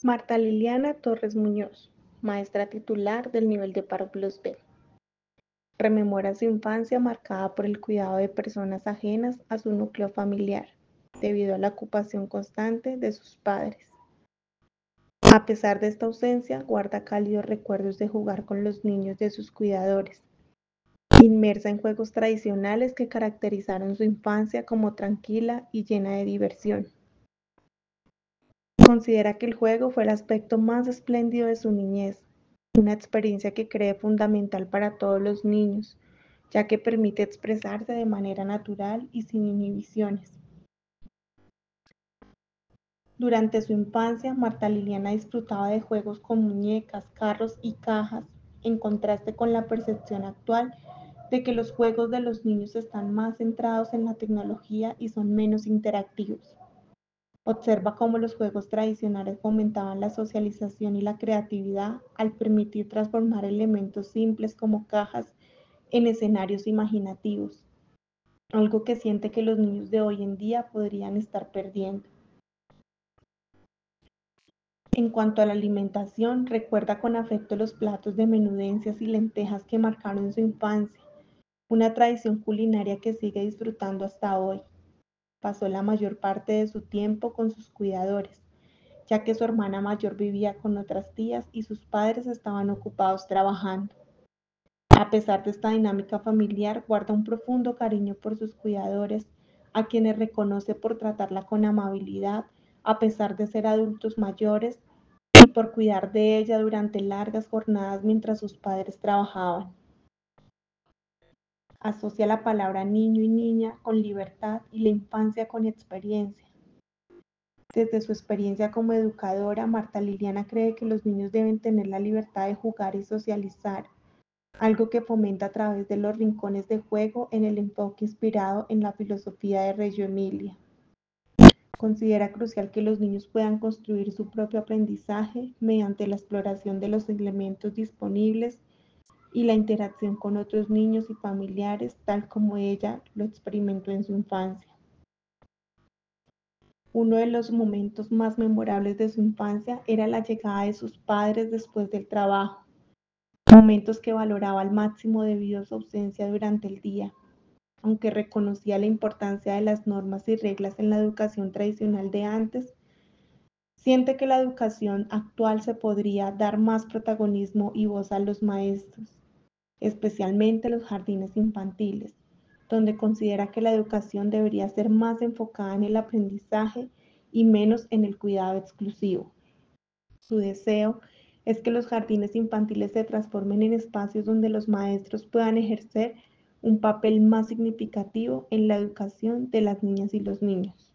Marta Liliana Torres Muñoz, maestra titular del nivel de paro Plus B. Rememora su infancia marcada por el cuidado de personas ajenas a su núcleo familiar, debido a la ocupación constante de sus padres. A pesar de esta ausencia, guarda cálidos recuerdos de jugar con los niños de sus cuidadores, inmersa en juegos tradicionales que caracterizaron su infancia como tranquila y llena de diversión. Considera que el juego fue el aspecto más espléndido de su niñez, una experiencia que cree fundamental para todos los niños, ya que permite expresarse de manera natural y sin inhibiciones. Durante su infancia, Marta Liliana disfrutaba de juegos con muñecas, carros y cajas, en contraste con la percepción actual de que los juegos de los niños están más centrados en la tecnología y son menos interactivos. Observa cómo los juegos tradicionales fomentaban la socialización y la creatividad al permitir transformar elementos simples como cajas en escenarios imaginativos, algo que siente que los niños de hoy en día podrían estar perdiendo. En cuanto a la alimentación, recuerda con afecto los platos de menudencias y lentejas que marcaron su infancia, una tradición culinaria que sigue disfrutando hasta hoy. Pasó la mayor parte de su tiempo con sus cuidadores, ya que su hermana mayor vivía con otras tías y sus padres estaban ocupados trabajando. A pesar de esta dinámica familiar, guarda un profundo cariño por sus cuidadores, a quienes reconoce por tratarla con amabilidad, a pesar de ser adultos mayores, y por cuidar de ella durante largas jornadas mientras sus padres trabajaban. Asocia la palabra niño y niña con libertad y la infancia con experiencia. Desde su experiencia como educadora, Marta Liliana cree que los niños deben tener la libertad de jugar y socializar, algo que fomenta a través de los rincones de juego en el enfoque inspirado en la filosofía de Reggio Emilia. Considera crucial que los niños puedan construir su propio aprendizaje mediante la exploración de los elementos disponibles y la interacción con otros niños y familiares, tal como ella lo experimentó en su infancia. Uno de los momentos más memorables de su infancia era la llegada de sus padres después del trabajo, momentos que valoraba al máximo debido a su ausencia durante el día. Aunque reconocía la importancia de las normas y reglas en la educación tradicional de antes, siente que la educación actual se podría dar más protagonismo y voz a los maestros, especialmente los jardines infantiles, donde considera que la educación debería ser más enfocada en el aprendizaje y menos en el cuidado exclusivo. Su deseo es que los jardines infantiles se transformen en espacios donde los maestros puedan ejercer un papel más significativo en la educación de las niñas y los niños.